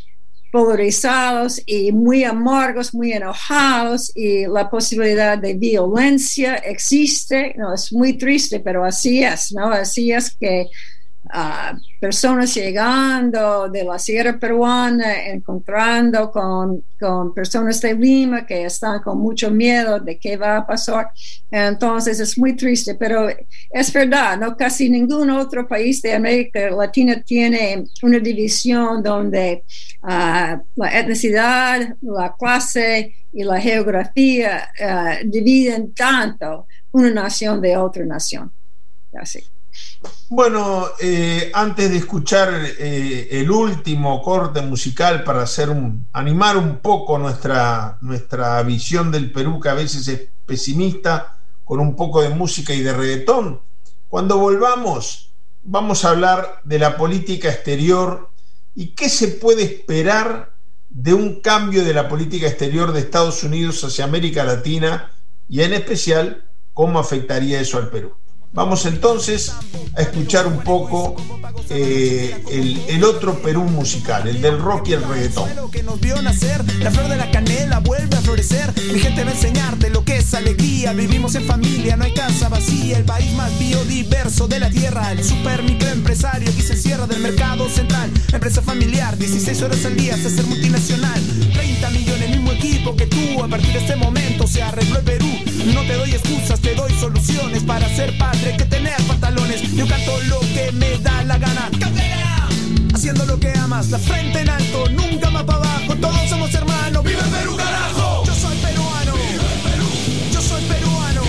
polarizados y muy amargos, muy enojados, y la posibilidad de violencia existe, ¿no? Es muy triste, pero así es, ¿no? Así es que uh, personas llegando de la sierra peruana, encontrando con, con personas de Lima que están con mucho miedo de qué va a pasar. Entonces es muy triste, pero es verdad, ¿no? Casi ningún otro país de América Latina tiene una división donde uh, la etnicidad, la clase y la geografía uh, dividen tanto una nación de otra nación. Así. Bueno, eh, antes de escuchar eh, el último corte musical para hacer un, animar un poco nuestra, nuestra visión del Perú, que a veces es pesimista, con un poco de música y de reggaetón, cuando volvamos vamos a hablar de la política exterior y qué se puede esperar de un cambio de la política exterior de Estados Unidos hacia América Latina y en especial cómo afectaría eso al Perú. Vamos entonces a escuchar un poco eh, el, el otro Perú musical, el del rock y el reggaetón. Que nos vio nacer, la flor de la canela vuelve a florecer. Mi gente va a enseñarte lo que es alegría. Vivimos en familia, no hay casa vacía. El país más biodiverso de la tierra. El super microempresario que se encierra del mercado central. Empresa familiar, dieciséis horas al día hasta ser multinacional. treinta millones, mismo equipo que tú. A partir de este momento se arregló el Perú. No te doy excusas, te doy soluciones para ser padre que tener pantalones. Yo canto lo que me da la gana. ¡Candela! Haciendo lo que amas, la frente en alto, nunca más para abajo. Todos somos hermanos. ¡Viva el Perú, carajo! Yo soy peruano. ¡Viva el Perú! Yo soy peruano.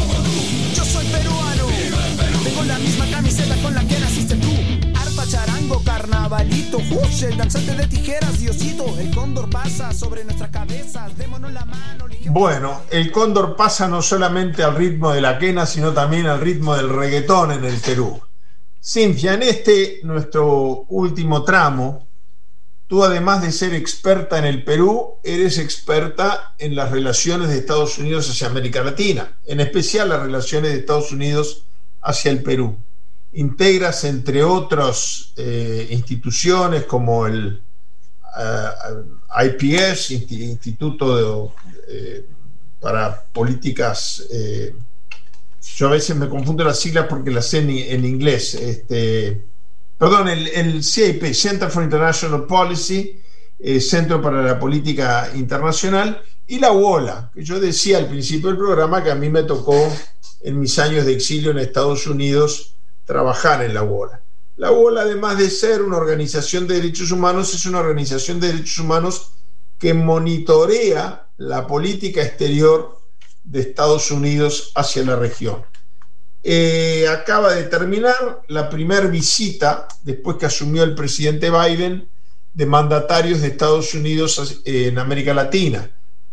Yo soy peruano. ¡Viva el Perú! Tengo la misma camiseta con la que naciste tú. Arpa, charango, carnavalito, Hush, el danzante de tijeras, Diosito. El cóndor pasa sobre nuestras cabezas. Démonos la mano. Bueno, el cóndor pasa no solamente al ritmo de la quena, sino también al ritmo del reggaetón en el Perú. Cintia, en este nuestro último tramo, tú además de ser experta en el Perú, eres experta en las relaciones de Estados Unidos hacia América Latina, en especial las relaciones de Estados Unidos hacia el Perú. Integras, entre otras eh, instituciones como el uh, I P S, Instituto de, eh, para Políticas... Eh, yo a veces me confundo las siglas porque las sé en, en inglés. Este, perdón, el, el C I P, Center for International Policy, eh, Centro para la Política Internacional, y la U O L A, que yo decía al principio del programa que a mí me tocó en mis años de exilio en Estados Unidos trabajar en la U O L A. La U O L A, además de ser una organización de derechos humanos, es una organización de derechos humanos que monitorea la política exterior de Estados Unidos hacia la región. Eh, acaba de terminar la primera visita, después que asumió el presidente Biden, de mandatarios de Estados Unidos en América Latina.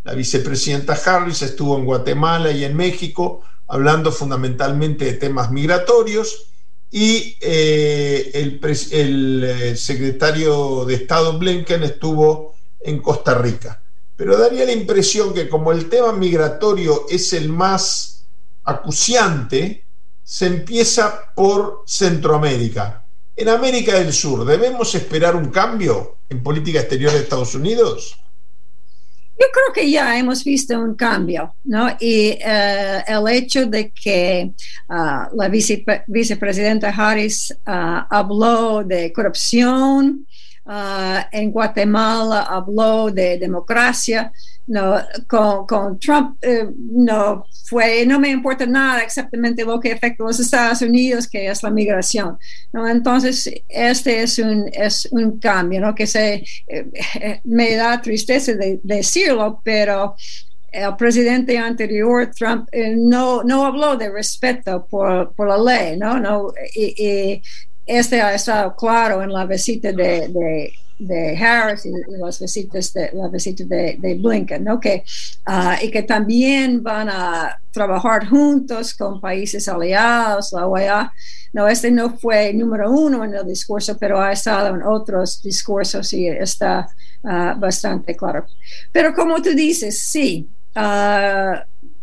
La vicepresidenta Harris estuvo en Guatemala y en México hablando fundamentalmente de temas migratorios, y eh, el, el eh, secretario de Estado Blinken estuvo en Costa Rica. Pero daría la impresión que como el tema migratorio es el más acuciante, se empieza por Centroamérica. En América del Sur, ¿debemos esperar un cambio en política exterior de Estados Unidos? Yo creo que ya hemos visto un cambio, ¿no? Y uh, el hecho de que uh, la vice, vicepresidenta Harris uh, habló de corrupción, uh, en Guatemala habló de democracia, no, con, con Trump eh, no fue, no me importa nada exactamente lo que afecta a los Estados Unidos, que es la migración, ¿no? Entonces este es un, es un cambio, ¿no? Que se, eh, me da tristeza de, de decirlo, pero el presidente anterior, Trump, eh, no, no habló de respeto por, por la ley, ¿no? no y, y este ha estado claro en la visita de, de de Harris y, y las visitas de la visita de, de Blinken, ¿no? Que, uh, y que también van a trabajar juntos con países aliados, la O E A. No, este no fue número uno en el discurso, pero ha estado en otros discursos y está uh, bastante claro. Pero como tú dices, sí, uh,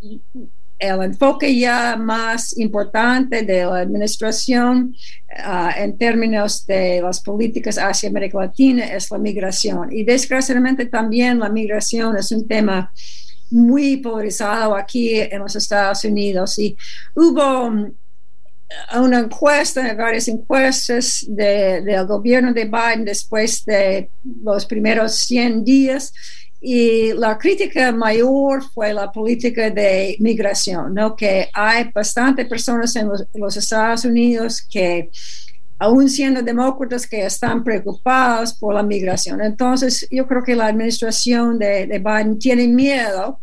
el enfoque ya más importante de la administración uh, en términos de las políticas hacia América Latina es la migración. Y desgraciadamente también la migración es un tema muy polarizado aquí en los Estados Unidos. Y hubo um, una encuesta, varias encuestas de, del gobierno de Biden después de los primeros cien días, y la crítica mayor fue la política de migración, ¿no? Que hay bastantes personas en los, en los Estados Unidos que, aún siendo demócratas, que están preocupados por la migración. Entonces, yo creo que la administración de, de Biden tiene miedo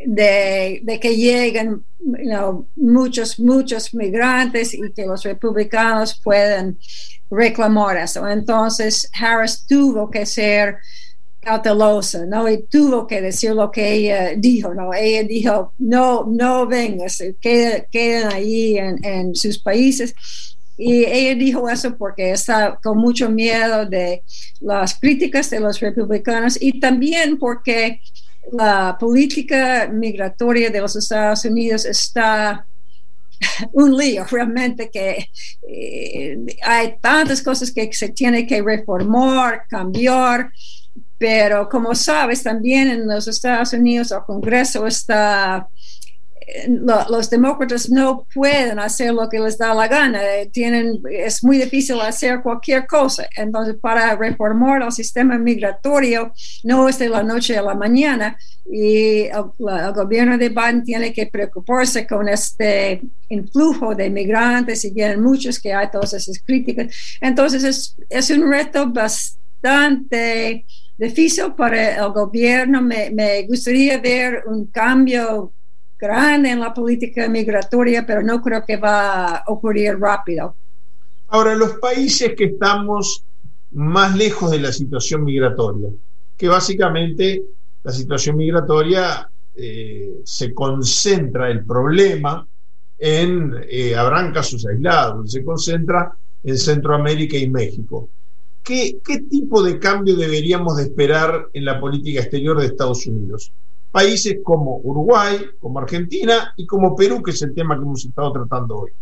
de, de que lleguen you know, muchos, muchos migrantes y que los republicanos puedan reclamar eso. Entonces, Harris tuvo que ser cautelosa, ¿no? Y tuvo que decir lo que ella dijo, ¿no? Ella dijo, no, no vengas, queden, queden ahí en, en sus países. Y ella dijo eso porque está con mucho miedo de las críticas de los republicanos y también porque la política migratoria de los Estados Unidos está un lío, realmente, que eh, hay tantas cosas que se tiene que reformar, cambiar. Pero como sabes, también en los Estados Unidos el Congreso está, lo, los demócratas no pueden hacer lo que les da la gana, tienen, es muy difícil hacer cualquier cosa. Entonces, para reformar el sistema migratorio no es de la noche a la mañana, y el, el gobierno de Biden tiene que preocuparse con este influjo de migrantes, y vienen muchos que hay todas esas críticas. Entonces, es, es un reto bastante difícil para el gobierno. Me, me gustaría ver un cambio grande en la política migratoria, pero no creo que va a ocurrir rápido. Ahora, los países que estamos más lejos de la situación migratoria, que básicamente la situación migratoria eh, se concentra el problema en, eh, habrán casos aislados, se concentra en Centroamérica y México. ¿Qué, ¿Qué tipo de cambio deberíamos de esperar en la política exterior de Estados Unidos? Países como Uruguay, como Argentina y como Perú, que es el tema que hemos estado tratando hoy.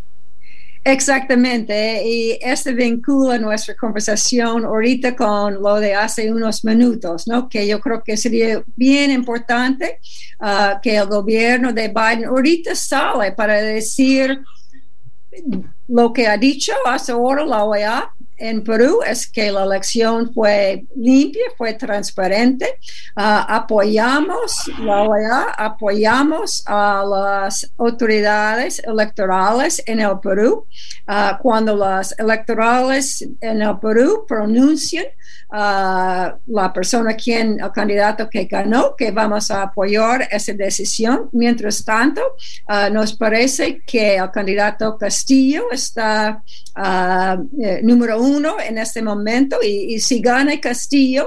Exactamente, y este vincula nuestra conversación ahorita con lo de hace unos minutos, ¿no? Que yo creo que sería bien importante uh, que el gobierno de Biden ahorita sale para decir lo que ha dicho hasta ahora la O E A en Perú, es que la elección fue limpia, fue transparente. Uh, apoyamos la O E A, apoyamos a las autoridades electorales en el Perú. Uh, cuando las electorales en el Perú pronuncian uh, la persona quien, el candidato que ganó, que vamos a apoyar esa decisión. Mientras tanto, uh, nos parece que el candidato Castillo está uh, eh, número uno en este momento, y, y si gana Castillo,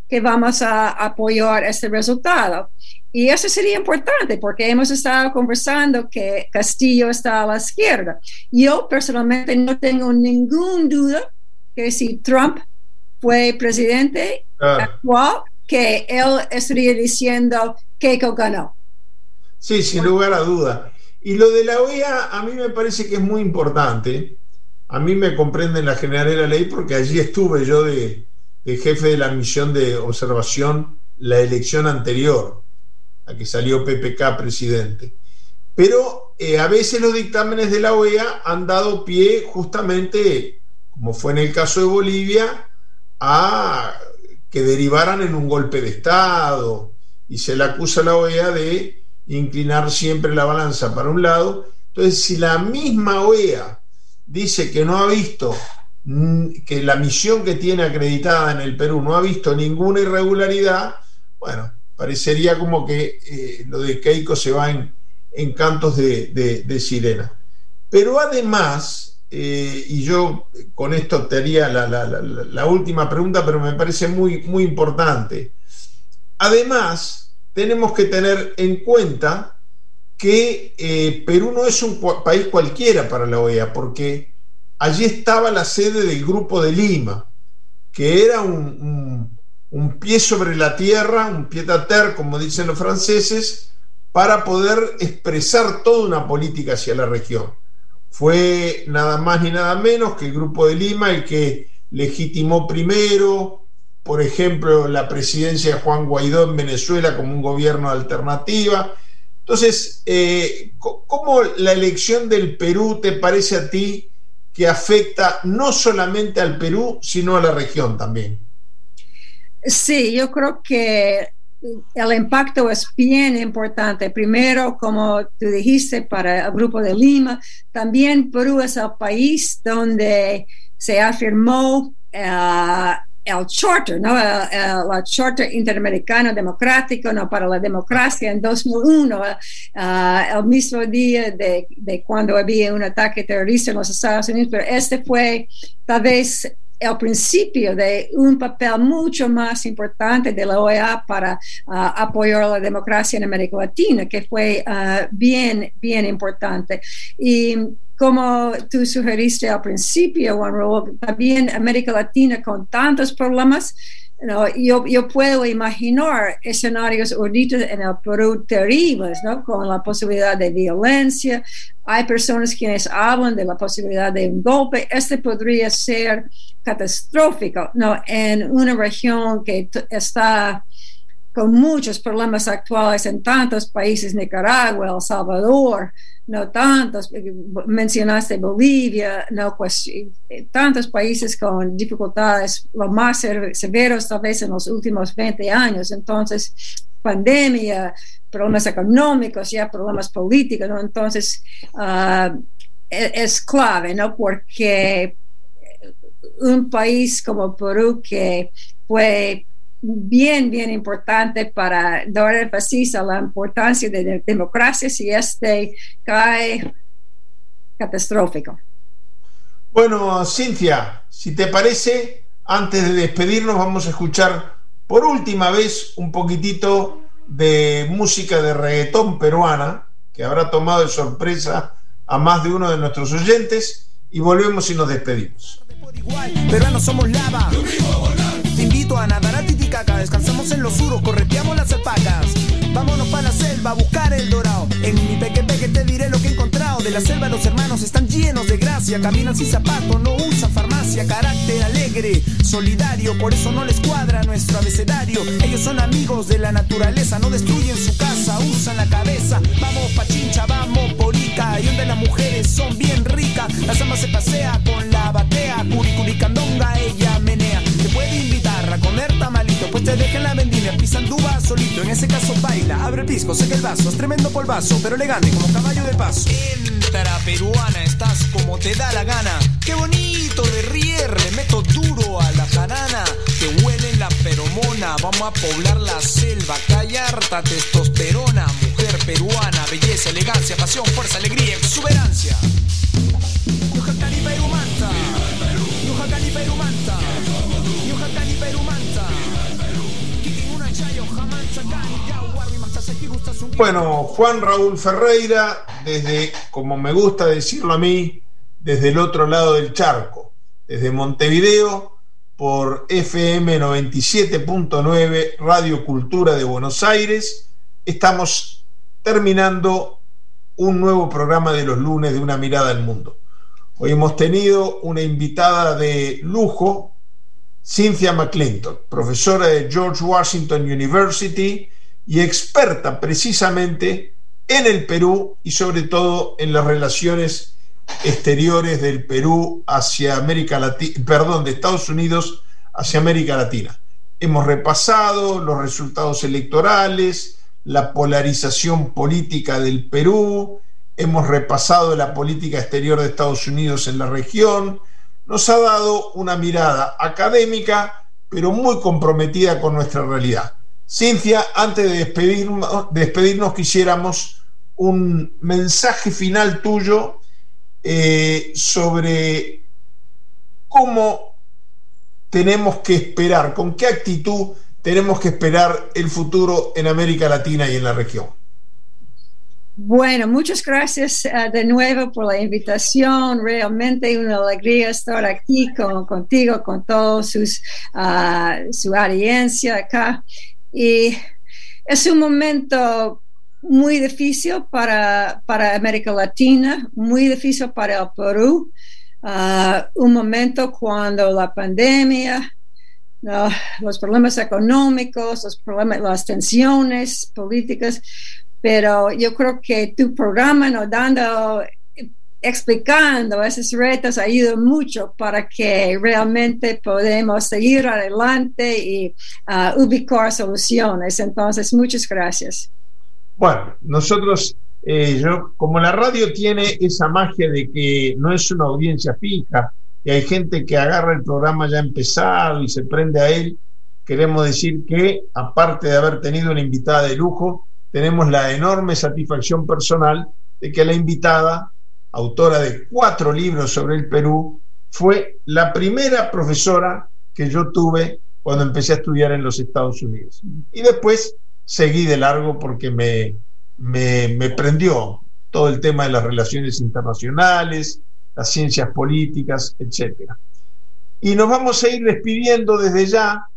que vamos a apoyar este resultado. Y eso sería importante porque hemos estado conversando que Castillo está a la izquierda. Yo personalmente no tengo ninguna duda que si Trump fue presidente ah. actual, que él estaría diciendo Keiko ganó. Sí, sin lugar a duda. Y lo de la O E A a mí me parece que es muy importante. A mí me comprende la general de la ley porque allí estuve yo de, de jefe de la misión de observación la elección anterior a que salió P P K presidente. Pero eh, a veces los dictámenes de la O E A han dado pie justamente, como fue en el caso de Bolivia, a que derivaran en un golpe de Estado, y se le acusa a la O E A de inclinar siempre la balanza para un lado. Entonces, si la misma O E A dice que no ha visto, que la misión que tiene acreditada en el Perú no ha visto ninguna irregularidad, bueno, parecería como que eh, lo de Keiko se va en, en cantos de, de, de sirena. Pero además, eh, y yo con esto te haría la, la, la, la última pregunta, pero me parece muy, muy importante. Además, tenemos que tener en cuenta que eh, Perú no es un cu- país cualquiera para la O E A, porque allí estaba la sede del Grupo de Lima, que era un... un un pie sobre la tierra, un pied à terre, como dicen los franceses, para poder expresar toda una política hacia la región. Fue nada más ni nada menos que el Grupo de Lima el que legitimó primero, por ejemplo, la presidencia de Juan Guaidó en Venezuela como un gobierno de alternativa. Entonces, eh, ¿cómo la elección del Perú te parece a ti que afecta no solamente al Perú, sino a la región también? Sí, yo creo que el impacto es bien importante. Primero, como tú dijiste, para el Grupo de Lima, también Perú es el país donde se afirmó uh, el charter, ¿no? el, el, el charter interamericano democrático, ¿no? Para la democracia en dos mil uno, uh, el mismo día de, de cuando había un ataque terrorista en los Estados Unidos, pero este fue tal vez el principio de un papel mucho más importante de la O E A para uh, apoyar la democracia en América Latina, que fue uh, bien, bien importante. Y como tú sugeriste al principio, Juan Raúl, también América Latina con tantos problemas, ¿no? yo, yo puedo imaginar escenarios ahorita en el Perú terribles, ¿no? Con la posibilidad de violencia. Hay personas quienes hablan de la posibilidad de un golpe. Este podría ser catastrófico, ¿no? En una región que t- está con muchos problemas actuales en tantos países, Nicaragua, El Salvador, no tantos, mencionaste Bolivia, no, pues tantos países con dificultades, los más severos tal vez en los últimos veinte años. Entonces, pandemia, problemas económicos, ya problemas políticos, ¿no? Entonces, uh, es, es clave, ¿no? Porque un país como Perú, que fue bien, bien importante para dar énfasis a la importancia de la democracia, si este cae, catastrófico. Bueno, Cintia, si te parece, antes de despedirnos vamos a escuchar por última vez un poquitito de música de reggaetón peruana, que habrá tomado de sorpresa a más de uno de nuestros oyentes, y volvemos y nos despedimos. Peruanos somos lava. Te invito a nadar a Titicaca, descansamos en los suros, correteamos las alpacas. Vámonos para la selva a buscar el dorado. En mi peque peque te diré lo que he encontrado. De la selva los hermanos están llenos de gracia. Caminan sin zapatos, no usan farmacia. Carácter alegre, solidario, por eso no les cuadra nuestro abecedario. Ellos son amigos de la naturaleza, no destruyen su casa, usan la cabeza. Vamos pa' Chincha, vamos por Ica, y donde las mujeres son bien ricas. La samba se pasea con la batea, curicuricandonga ella menea. Te puede invitar a comer tamalito, pues te dejen la vendimia, pisan duba solito. En ese caso baila, abre el pisco, seca el vaso. Es tremendo polvazo, pero elegante como caballo de paso. Entra peruana, estás como te da la gana. Qué bonito de rier, le meto duro a la jarana. Que huele la feromona, vamos a poblar la selva. Callarta testosterona, mujer peruana. Belleza, elegancia, pasión, fuerza, alegría, exuberancia. Yucatán y Perú manta. Yucatán y Perú manta. Yucatán y Perú manta. Bueno, Juan Raúl Ferreira, desde, como me gusta decirlo a mí, desde el otro lado del charco, desde Montevideo, por F M noventa y siete punto nueve, Radio Cultura de Buenos Aires. Estamos terminando un nuevo programa de los lunes de Una Mirada al Mundo. Hoy hemos tenido una invitada de lujo, Cynthia McClintock, profesora de George Washington University y experta precisamente en el Perú y sobre todo en las relaciones exteriores del Perú hacia América Latina, perdón, de Estados Unidos hacia América Latina. Hemos repasado los resultados electorales, la polarización política del Perú, hemos repasado la política exterior de Estados Unidos en la región. Nos ha dado una mirada académica, pero muy comprometida con nuestra realidad. Cynthia, antes de despedirnos, de despedirnos quisiéramos un mensaje final tuyo eh, sobre cómo tenemos que esperar, con qué actitud tenemos que esperar el futuro en América Latina y en la región. Bueno, muchas gracias uh, de nuevo por la invitación. Realmente una alegría estar aquí con, contigo, con toda uh, su audiencia acá. Y es un momento muy difícil para, para América Latina, muy difícil para el Perú. Uh, un momento cuando la pandemia, uh, los problemas económicos, los problemas, las tensiones políticas. Pero yo creo que tu programa nos dando, explicando esos retos ayuda mucho para que realmente podamos seguir adelante y uh, ubicar soluciones. Entonces, muchas gracias. Bueno, nosotros, eh, yo, como la radio tiene esa magia de que no es una audiencia fija y hay gente que agarra el programa ya empezado y se prende a él, queremos decir que, aparte de haber tenido una invitada de lujo, tenemos la enorme satisfacción personal de que la invitada, autora de cuatro libros sobre el Perú, fue la primera profesora que yo tuve cuando empecé a estudiar en los Estados Unidos. Y después seguí de largo porque me, me, me prendió todo el tema de las relaciones internacionales, las ciencias políticas, etcétera. Y nos vamos a ir despidiendo desde ya.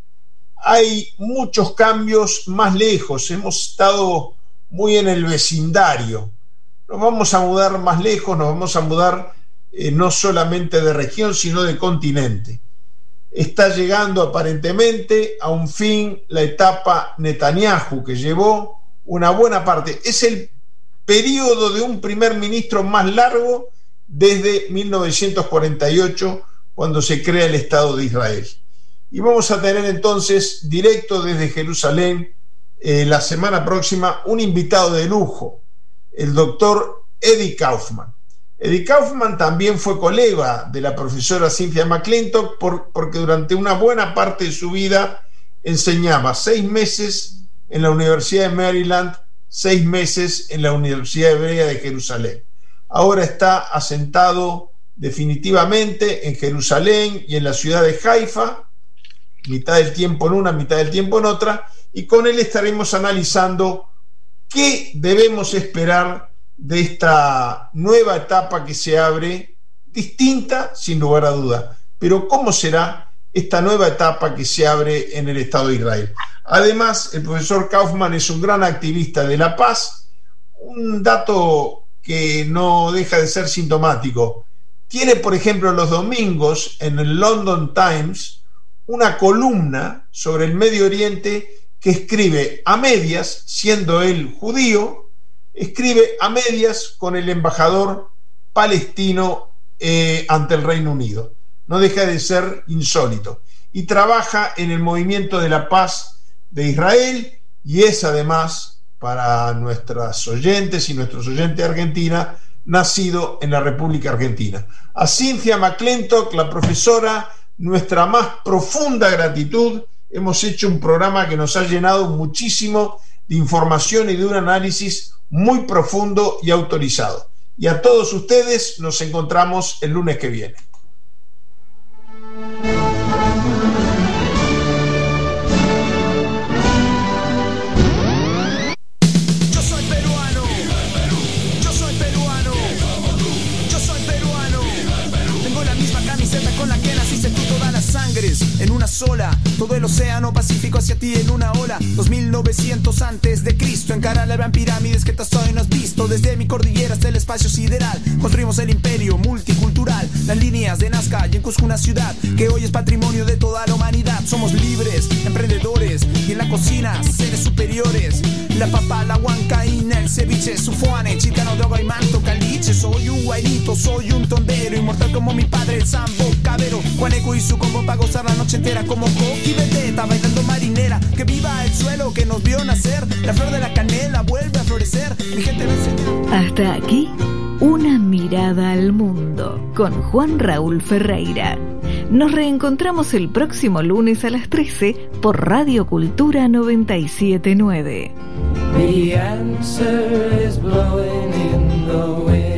Hay muchos cambios más lejos, hemos estado muy en el vecindario, nos vamos a mudar más lejos, nos vamos a mudar eh, no solamente de región, sino de continente. Está llegando aparentemente a un fin la etapa Netanyahu, que llevó una buena parte. Es el periodo de un primer ministro más largo desde mil novecientos cuarenta y ocho, cuando se crea el Estado de Israel. Y vamos a tener entonces, directo desde Jerusalén, eh, la semana próxima, un invitado de lujo, el doctor Eddie Kaufman. Eddie Kaufman también fue colega de la profesora Cynthia McClintock por, porque durante una buena parte de su vida enseñaba seis meses en la Universidad de Maryland, seis meses en la Universidad Hebrea de Jerusalén. Ahora está asentado definitivamente en Jerusalén y en la ciudad de Haifa, mitad del tiempo en una, mitad del tiempo en otra, y con él estaremos analizando qué debemos esperar de esta nueva etapa que se abre, distinta sin lugar a duda, pero cómo será esta nueva etapa que se abre en el Estado de Israel. Además, el profesor Kaufman es un gran activista de la paz, un dato que no deja de ser sintomático. Tiene, por ejemplo, los domingos en el London Times una columna sobre el Medio Oriente que escribe a medias, siendo él judío, escribe a medias con el embajador palestino eh, ante el Reino Unido. No deja de ser insólito. Y trabaja en el movimiento de la paz de Israel y es además, para nuestras oyentes y nuestros oyentes de Argentina, nacido en la República Argentina. A Cynthia McClintock, la profesora, nuestra más profunda gratitud. Hemos hecho un programa que nos ha llenado muchísimo de información y de un análisis muy profundo y autorizado. Y a todos ustedes nos encontramos el lunes que viene. dos mil novecientos antes de Cristo. Encarar las gran pirámides que hasta hoy no has visto. Desde mi cordillera hasta el espacio sideral, construimos el imperio multicultural. Las líneas de Nazca y en Cusco una ciudad que hoy es patrimonio de toda la humanidad. Somos libres, emprendedores y en la cocina seres superiores. La papa, la huancaína, el ceviche, sufuane, chicano de agua y manto, caliche. Soy un guairito, soy un tondero, inmortal como mi padre, el sambo cabero. Juaneco y su combo pa' gozar la noche entera como Coqui Beteta, bailando marinera. Que viva el suelo que nos vio nacer, la flor de la canela vuelve a florecer. Mi gente va a enseñar. Hasta aquí, una mirada al mundo con Juan Raúl Ferreira. Nos reencontramos el próximo lunes a las trece por Radio Cultura noventa y siete punto nueve. The answer is blowing in the wind.